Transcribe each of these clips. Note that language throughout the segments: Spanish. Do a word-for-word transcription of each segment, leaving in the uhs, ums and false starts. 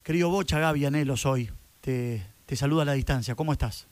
Querido Bocha, Gaby Anhelo soy. Te, te saludo a la distancia. ¿Cómo estás?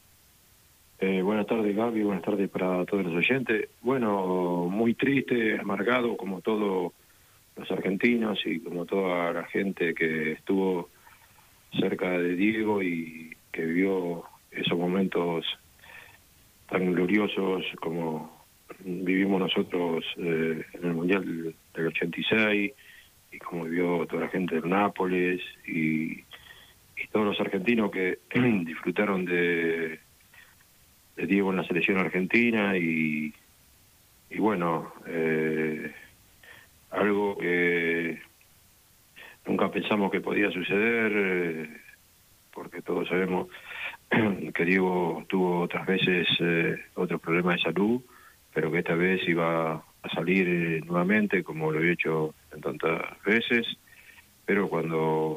Eh, buenas tardes, Gaby, buenas tardes para todos los oyentes. Bueno, muy triste, amargado, como todos los argentinos y como toda la gente que estuvo cerca de Diego y que vivió esos momentos tan gloriosos como vivimos nosotros eh, en el Mundial del ochenta y seis y como vivió toda la gente del Nápoles y, y todos los argentinos que disfrutaron de de Diego en la selección argentina y, y bueno, eh, algo que nunca pensamos que podía suceder, eh, porque todos sabemos que Diego tuvo otras veces eh, otros problemas de salud, pero que esta vez iba a salir eh, nuevamente, como lo había hecho en tantas veces, pero cuando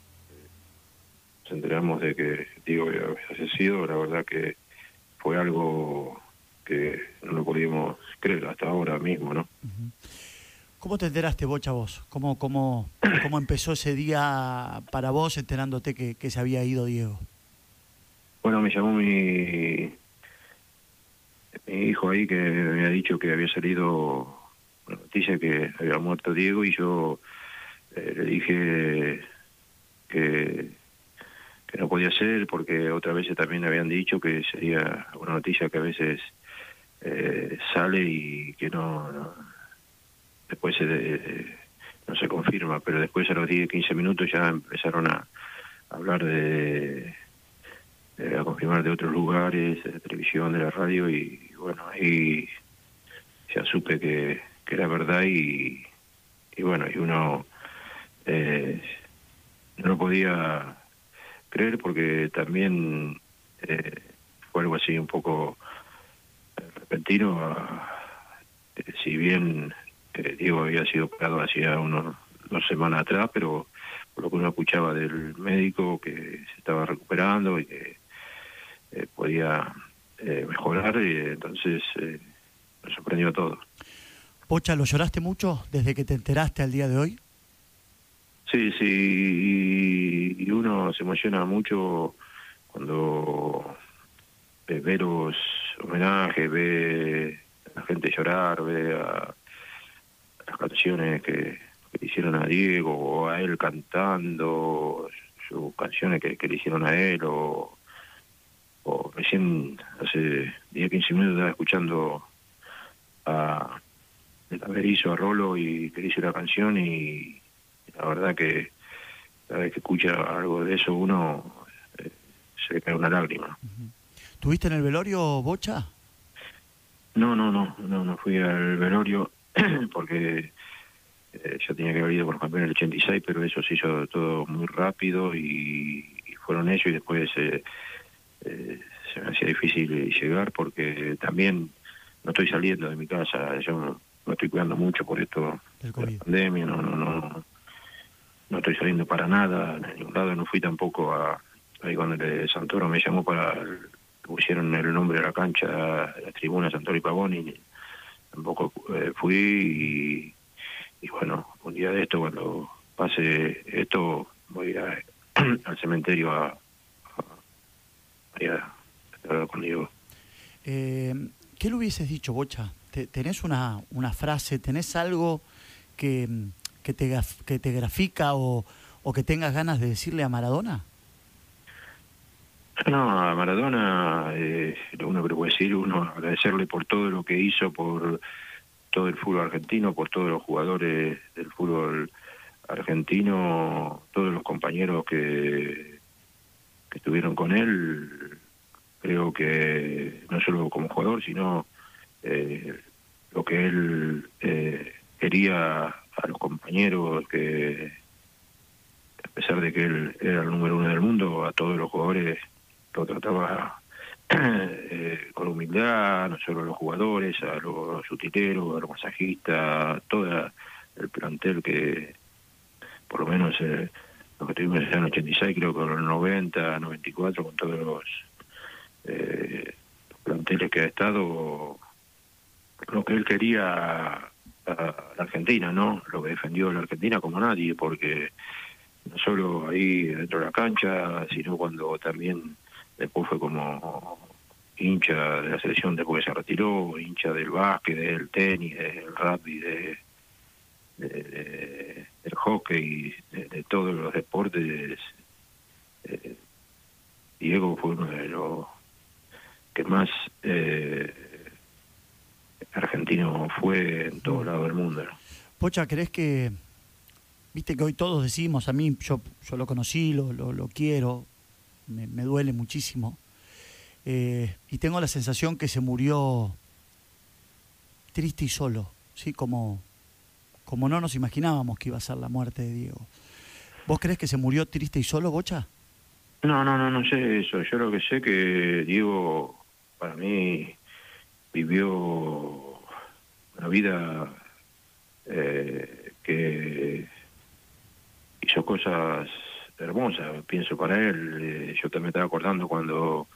nos enteramos de que Diego había fallecido, la verdad que fue algo que no lo podíamos creer hasta ahora mismo, ¿no? ¿Cómo te enteraste, Bocha, vos? ¿Cómo, cómo, cómo empezó ese día para vos enterándote que, que se había ido Diego? Bueno, me llamó mi, mi hijo ahí que me había dicho que había salido la noticia que había muerto Diego y yo eh, le dije que, que no podía ser porque otras veces también habían dicho que sería una noticia que a veces eh, sale y que no, no después se, eh, no se confirma, pero después a los diez, quince minutos ya empezaron a hablar de, de a confirmar de otros lugares, de la televisión, de la radio, y bueno, ahí ya supe que, que era verdad y, y bueno, y uno eh, no lo podía creer porque también eh, fue algo así un poco repentino, a, eh, si bien eh, Diego había sido operado hacía unos dos semanas atrás, pero por lo que uno escuchaba del médico que se estaba recuperando y que eh, podía eh, mejorar, y entonces eh, nos sorprendió a todos. Bocha, ¿lo lloraste mucho desde que te enteraste al día de hoy? Sí, sí, y, y uno se emociona mucho cuando ve, ve los homenajes, ve a la gente llorar, ve a las canciones que, que le hicieron a Diego, o a él cantando sus canciones que, que le hicieron a él, o, o recién hace diez, quince minutos estaba escuchando a Berizo, a Rolo, y que le hizo la canción, y la verdad que cada vez que escucha algo de eso uno eh, se le cae una lágrima. Uh-huh. ¿Tuviste en el velorio, Bocha? No, no, no, no, no fui al velorio porque eh, ya tenía que haber ido por campeón en el ochenta y seis, pero eso se hizo todo muy rápido y, y fueron ellos, y después eh, eh, se me hacía difícil llegar porque también no estoy saliendo de mi casa, yo no, no estoy cuidando mucho por esto de la pandemia, no, no, no, no estoy saliendo para nada, en ningún lado, no fui tampoco a, ahí cuando el Santoro me llamó para, pusieron el nombre de la cancha, la tribuna Santoro y Pavón, y tampoco eh, fui, y, y bueno, un día de esto, cuando pase esto, voy a, al cementerio a, a, a, a hablar con Diego. Eh, ¿Qué le hubieses dicho, Bocha? ¿Tenés una, una frase, tenés algo que, que, te, que te grafica o, o que tengas ganas de decirle a Maradona? No, a Maradona, eh, lo uno que le puede decir, uno agradecerle por todo lo que hizo, por todo el fútbol argentino, por todos los jugadores del fútbol argentino, todos los compañeros que, que estuvieron con él. Creo que no solo como jugador, sino eh, lo que él eh, quería a los compañeros, que a pesar de que él era el número uno del mundo, a todos los jugadores lo trataba eh, con humildad, no solo a los jugadores, a los utileros, a los masajistas, todo el plantel que, por lo menos eh, lo que tuvimos en el ochenta y seis, creo que en el noventa, noventa y cuatro, con todos los, eh, los planteles que ha estado, lo que él quería a, a la Argentina, ¿no? Lo que defendió la Argentina como nadie, porque no solo ahí dentro de la cancha, sino cuando también después fue como hincha de la selección después se retiró, hincha del básquet, del tenis, del rugby, de, de, de- del hockey, de, de todos los deportes. eh, Diego fue uno de los que más eh, argentino fue en todos lados del mundo, ¿no? Pocha, ¿crees que, viste que hoy todos decimos, a mí, yo, yo lo conocí, lo, lo, lo quiero, me, me duele muchísimo, eh, y tengo la sensación que se murió triste y solo, ¿sí? Como, como no nos imaginábamos que iba a ser la muerte de Diego. ¿Vos crees que se murió triste y solo, Bocha? No, no, no, no sé eso. Yo lo que sé que Diego, para mí, vivió una vida eh, que hizo cosas hermosas, pienso para él. Eh, yo también estaba acordando cuando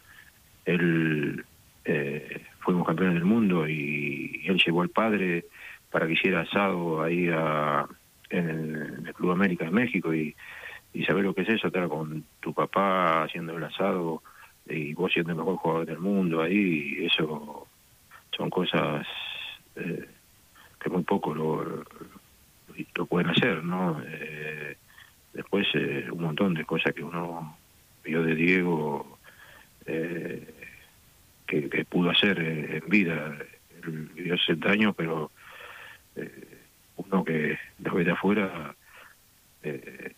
él eh, fuimos campeones del mundo y él llevó al padre para que hiciera asado ahí a, en, el, en el Club América de México y, y saber lo que es eso, estar con tu papá haciendo el asado y vos siendo el mejor jugador del mundo ahí, eso son cosas eh, que muy poco lo, lo, lo pueden hacer, ¿no? Eh, después eh, un montón de cosas que uno vio de Diego eh, que, que pudo hacer eh, en vida. Él vivió sesenta años, pero eh, uno que lo ve de afuera eh,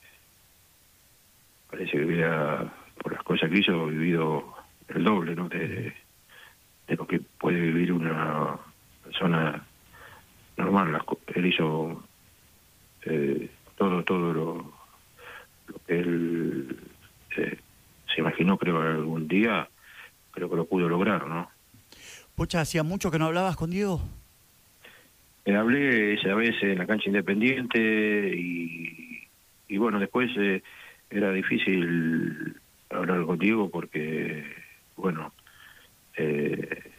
parece que hubiera, por las cosas que hizo, vivido el doble, ¿no? De, de lo que puede vivir una persona normal. Las co- él hizo eh, todo, todo lo, lo que él eh, se imaginó, creo, algún día, creo que lo pudo lograr, ¿no? Pocha, ¿hacía mucho que no hablabas con Diego? Eh, hablé esa vez en la cancha Independiente y, y bueno, después eh, era difícil hablar contigo porque, bueno, eh,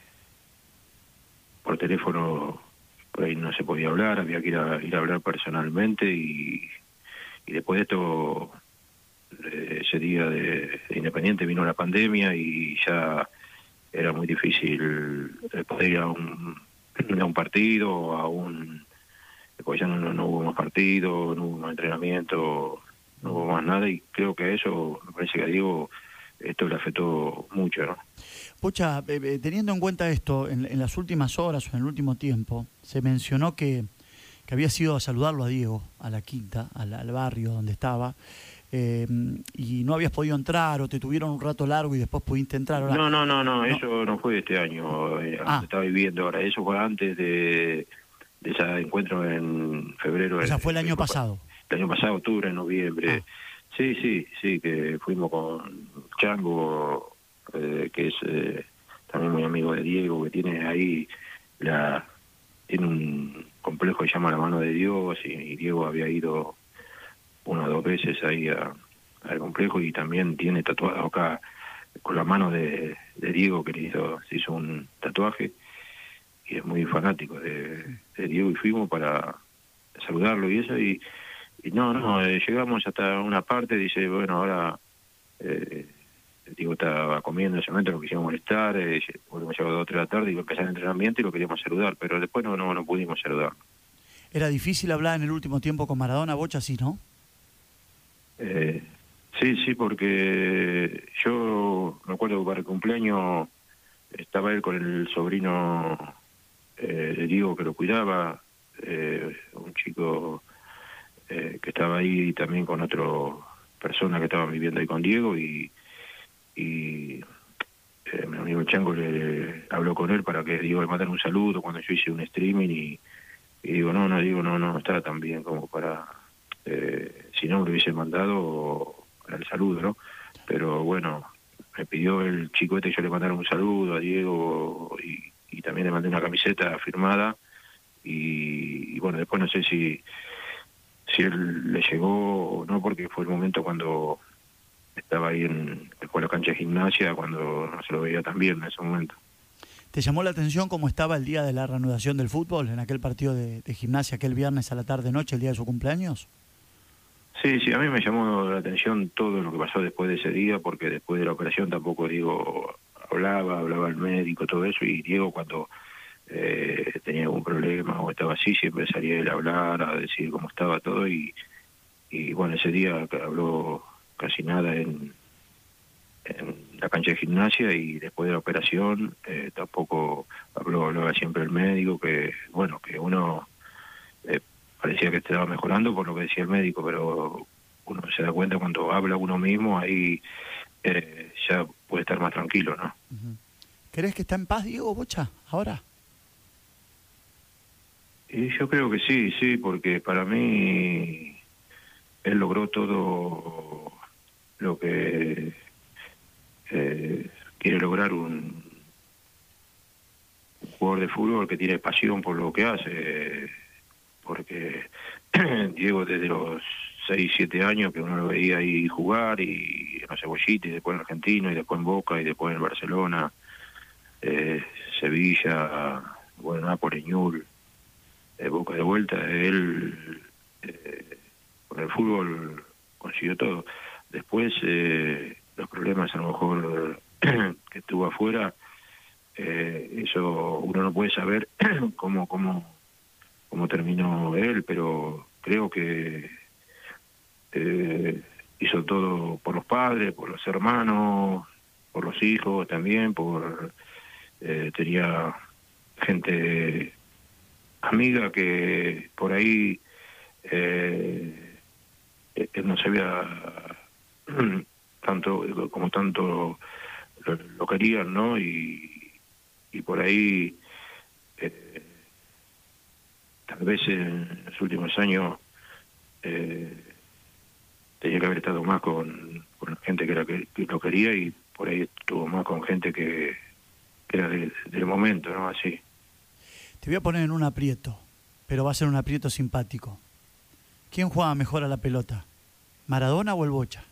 por teléfono por ahí no se podía hablar, había que ir a, ir a hablar personalmente y, y después de esto, eh, ese día de, de Independiente vino la pandemia y ya era muy difícil eh, poder ir a un, a un partido, a un... Pues ya no, no, no hubo más partido, no hubo más entrenamiento, no hubo más nada y creo que eso, me parece que a Diego esto le afectó mucho, ¿no? Pocha, eh, eh, teniendo en cuenta esto, en, en las últimas horas o en el último tiempo, se mencionó que, que había ido a saludarlo a Diego, a la quinta, al, al barrio donde estaba, eh, y no habías podido entrar o te tuvieron un rato largo y después pudiste entrar. Ahora, No, no, no, no, no. eso no fue este año, eh, Ah, donde estaba viviendo ahora, eso fue antes de, de ese encuentro en febrero. o sea, El, fue el año el, pasado. el año pasado, octubre, noviembre. Ah. Sí, sí, sí, que fuimos con Chango, eh, que es eh, también muy amigo de Diego, que tiene ahí la tiene un complejo que se llama La Mano de Dios y, y Diego había ido una o dos veces ahí a, al complejo y también tiene tatuado acá con la mano de, de Diego que le hizo, se hizo un tatuaje y es muy fanático de, de Diego y fuimos para saludarlo y eso y, y no, no, eh, llegamos hasta una parte, dice, bueno, ahora eh, Diego estaba comiendo en ese momento, lo quisimos molestar, eh, volvimos a las dos o tres de la tarde y iba a empezar el entrenamiento y lo queríamos saludar, pero después no, no, no pudimos saludar. ¿Era difícil hablar en el último tiempo con Maradona, Bocha, sí, no? Eh, sí, sí, porque yo me acuerdo que para el cumpleaños estaba él con el sobrino eh, de Diego que lo cuidaba, eh, un chico eh, que estaba ahí también con otra persona que estaba viviendo ahí con Diego y, y eh, mi amigo Chango le habló con él para que Diego le mandara un saludo cuando yo hice un streaming y, y digo, no, no, digo, no, no estaba tan bien como para... Eh, si no, me lo hubiese mandado para el saludo, ¿no? Pero bueno, me pidió el chico este que yo le mandara un saludo a Diego y, y también le mandé una camiseta firmada y, y bueno, después no sé si si él le llegó o no, porque fue el momento cuando estaba ahí en, en la cancha de Gimnasia, cuando no se lo veía tan bien en ese momento. ¿Te llamó la atención cómo estaba el día de la reanudación del fútbol en aquel partido de, de Gimnasia, aquel viernes a la tarde-noche, el día de su cumpleaños? Sí, sí, a mí me llamó la atención todo lo que pasó después de ese día, porque después de la operación tampoco Diego hablaba, hablaba el médico, todo eso, y Diego cuando eh, tenía algún problema o estaba así, siempre salía él a hablar, a decir cómo estaba todo, y, y bueno, ese día que habló casi nada en, en la cancha de gimnasia, y después de la operación eh, tampoco habló, hablaba siempre el médico, que bueno, que uno... Eh, parecía que estaba mejorando por lo que decía el médico, pero uno se da cuenta cuando habla uno mismo, ahí eh, ya puede estar más tranquilo, ¿no? Uh-huh. ¿Crees que está en paz, Diego Bocha, ahora? Y yo creo que sí, sí, porque para mí él logró todo lo que eh, quiere lograr un, un jugador de fútbol que tiene pasión por lo que hace, porque Diego desde los seis siete años que uno lo veía ahí jugar, y en los Cebollitas, y después en Argentino, y después en Boca, y después en Barcelona, eh, Sevilla, bueno, Nápoles, Ñul, eh, Boca de vuelta, él eh, con el fútbol consiguió todo. Después eh, los problemas a lo mejor que tuvo afuera, eh, eso uno no puede saber cómo, cómo, cómo terminó él, pero creo que eh, hizo todo por los padres, por los hermanos, por los hijos también, por eh, tenía gente amiga que por ahí eh, él no sabía tanto como tanto lo, lo querían, ¿no? Y, y por ahí eh, tal vez en los últimos años eh, tenía que haber estado más con, con gente que, era, que, que lo quería, y por ahí estuvo más con gente que, que era de, del momento, ¿no? Así. Te voy a poner en un aprieto, pero va a ser un aprieto simpático. ¿Quién juega mejor a la pelota? ¿Maradona o el Bocha?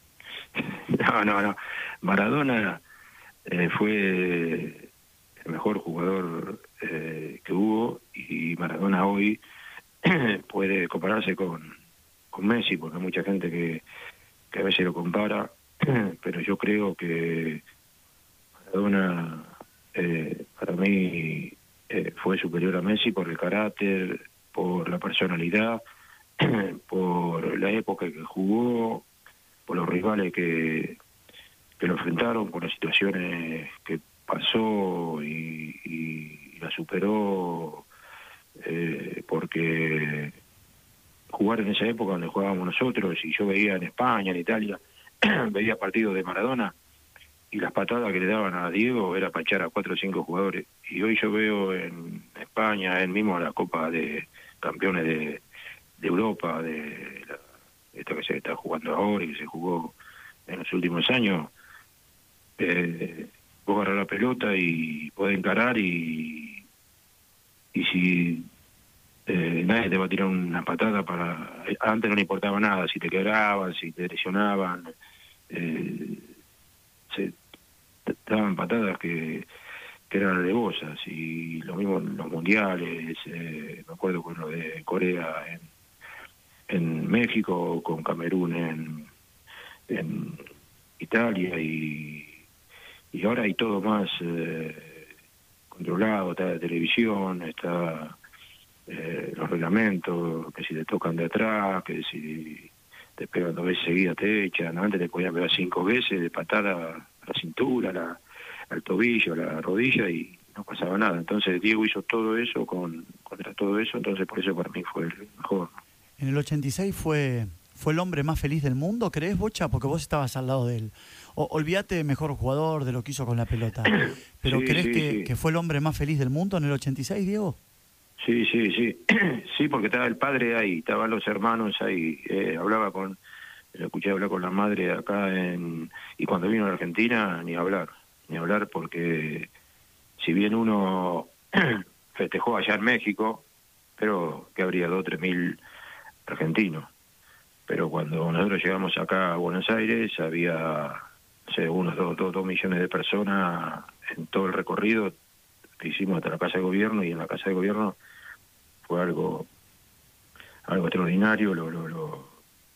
No, no, no. Maradona eh, fue el mejor jugador eh, que hubo, y Maradona hoy puede compararse con, con Messi, porque hay mucha gente que, que a veces lo compara, pero yo creo que Maradona eh, para mí eh, fue superior a Messi por el carácter, por la personalidad, por la época que jugó, por los rivales que, que lo enfrentaron, por las situaciones que pasó y, y la superó, eh, porque jugar en esa época donde jugábamos nosotros, y yo veía en España, en Italia, veía partidos de Maradona, y las patadas que le daban a Diego era para echar a cuatro o cinco jugadores. Y hoy yo veo en España, él mismo, la Copa de Campeones de, de Europa, de la, esta que se está jugando ahora y que se jugó en los últimos años, eh, vos agarrás la pelota y podés encarar, y, y si eh, nadie te va a tirar una patada para... Antes no le importaba nada, si te quebraban, si te lesionaban, eh, se daban patadas que, que eran alevosas, y lo mismo en los mundiales, eh, me acuerdo con lo de Corea en, en México, con Camerún en, en Italia, y, y ahora hay todo más eh, controlado, está la televisión, está eh, los reglamentos, que si te tocan de atrás, que si te pegan dos veces seguidas te echan. Antes te podían pegar cinco veces de patada a la cintura, a la, al tobillo, a la rodilla, y no pasaba nada. Entonces Diego hizo todo eso con contra todo eso, entonces por eso para mí fue el mejor. En el ochenta y seis fue, fue el hombre más feliz del mundo, ¿crees, Bocha? Porque vos estabas al lado de él. O, olvídate de mejor jugador, de lo que hizo con la pelota. Pero sí, ¿crees sí, que, sí. que fue el hombre más feliz del mundo en el ochenta y seis, Diego? Sí, sí, sí. Sí, porque estaba el padre ahí, estaban los hermanos ahí. Eh, hablaba con, lo escuché hablar con la madre acá en... Y cuando vino a la Argentina, ni hablar, ni hablar, porque si bien uno festejó allá en México, pero que habría dos o tres mil argentinos. Pero cuando nosotros llegamos acá a Buenos Aires, había, no sé, unos dos, dos, dos millones de personas en todo el recorrido que hicimos hasta la Casa de Gobierno, y en la Casa de Gobierno fue algo algo extraordinario, lo, lo, lo,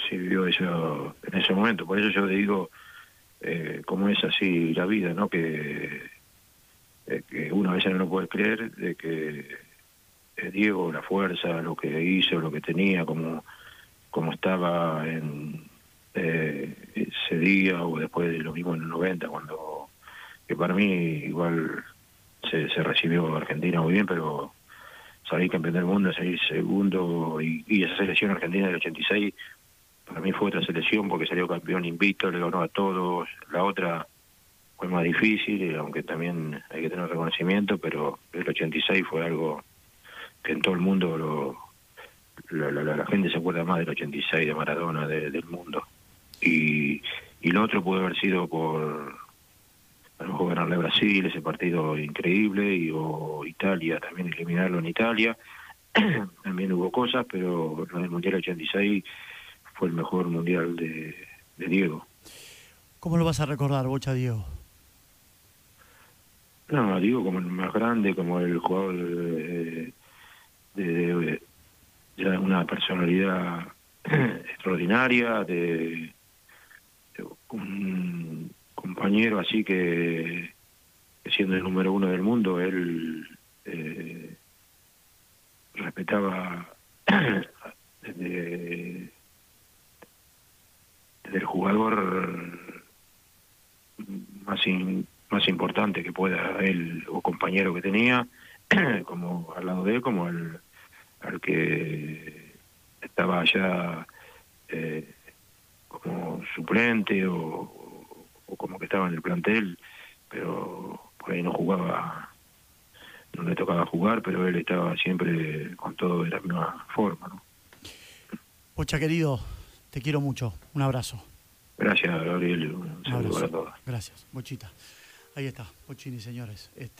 se vivió eso en ese momento. Por eso yo digo, eh, cómo es así la vida, ¿no? Que, eh, que una vez no lo puede creer de que eh, Diego, la fuerza, lo que hizo, lo que tenía, como, como estaba en eh, ese día o después de lo mismo en el noventa, cuando, que para mí igual se, se recibió Argentina muy bien, pero salir campeón del mundo, salir segundo, y, y esa selección argentina del ochenta y seis para mí fue otra selección porque salió campeón invicto, le ganó a todos. La otra fue más difícil, aunque también hay que tener reconocimiento, pero el ochenta y seis fue algo que en todo el mundo lo, lo, lo, la gente se acuerda más del ochenta y seis de Maradona, de, del mundo. Y, y lo otro puede haber sido por a lo mejor ganarle a Brasil, ese partido increíble, y o Italia, también eliminarlo en Italia. También hubo cosas, pero en el Mundial ochenta y seis fue el mejor Mundial de, de Diego. ¿Cómo lo vas a recordar, Bocha, Diego? No, digo como el más grande, como el jugador de, de, de, de una personalidad extraordinaria, de, de un compañero así que, que siendo el número uno del mundo, él eh, respetaba desde, desde el jugador más in, más importante que pueda él o compañero que tenía, como al lado de él, como al, al que estaba allá eh, como suplente o, o como que estaba en el plantel, pero por ahí no jugaba, no le tocaba jugar, pero él estaba siempre con todo de la misma forma, ¿no? Bocha, querido, te quiero mucho. Un abrazo. Gracias, Gabriel. Un saludo para todos. Gracias, Bochita. Ahí está, Bochini, señores. Este...